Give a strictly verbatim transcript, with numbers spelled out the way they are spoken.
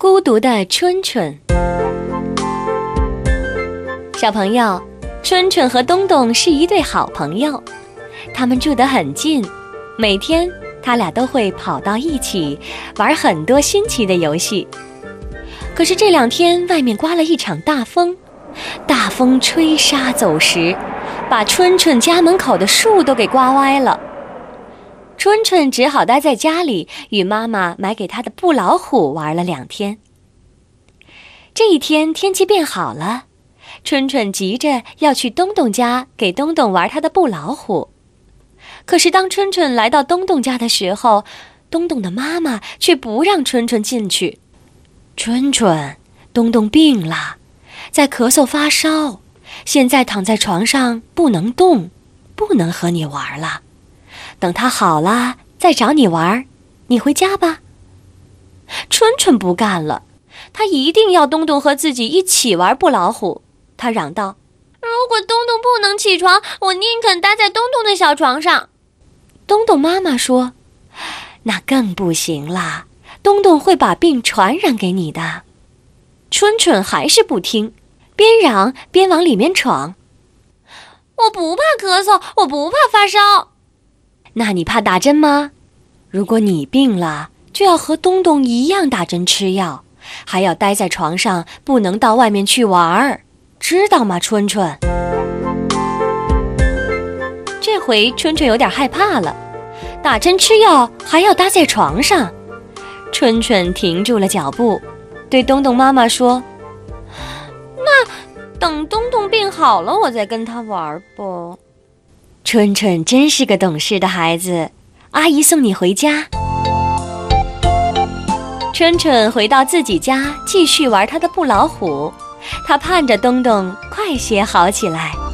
孤独的春春。小朋友，春春和东东是一对好朋友，他们住得很近，每天他俩都会跑到一起，玩很多新奇的游戏。可是这两天外面刮了一场大风，大风吹沙走石，把春春家门口的树都给刮歪了。春春只好待在家里，与妈妈买给他的布老虎玩了两天。这一天天气变好了，春春急着要去东东家给东东玩他的布老虎。可是当春春来到东东家的时候，东东的妈妈却不让春春进去。春春，东东病了，在咳嗽发烧，现在躺在床上不能动，不能和你玩了。等他好了再找你玩，你回家吧。春春不干了，他一定要东东和自己一起玩布老虎。他嚷道：如果东东不能起床，我宁肯待在东东的小床上。东东妈妈说：那更不行啦，东东会把病传染给你的。春春还是不听，边嚷边往里面闯。我不怕咳嗽，我不怕发烧。那你怕打针吗？如果你病了，就要和东东一样打针吃药，还要待在床上，不能到外面去玩，知道吗，春春？这回春春有点害怕了，打针吃药还要待在床上。春春停住了脚步，对东东妈妈说：那等东东病好了，我再跟他玩吧。春春真是个懂事的孩子，阿姨送你回家。春春回到自己家，继续玩他的布老虎，他盼着东东快些好起来。